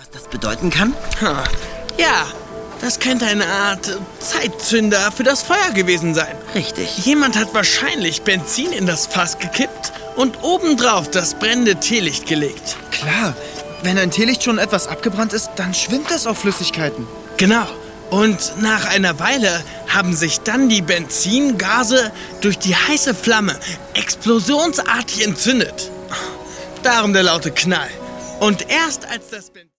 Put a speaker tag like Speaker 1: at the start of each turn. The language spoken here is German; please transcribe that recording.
Speaker 1: Was das bedeuten kann?
Speaker 2: Ja, das könnte eine Art Zeitzünder für das Feuer gewesen sein.
Speaker 1: Richtig.
Speaker 2: Jemand hat wahrscheinlich Benzin in das Fass gekippt und obendrauf das brennende Teelicht gelegt.
Speaker 3: Klar, wenn ein Teelicht schon etwas abgebrannt ist, dann schwimmt es auf Flüssigkeiten.
Speaker 2: Genau. Und nach einer Weile haben sich dann die Benzingase durch die heiße Flamme explosionsartig entzündet. Darum der laute Knall. Und erst als das Benzin...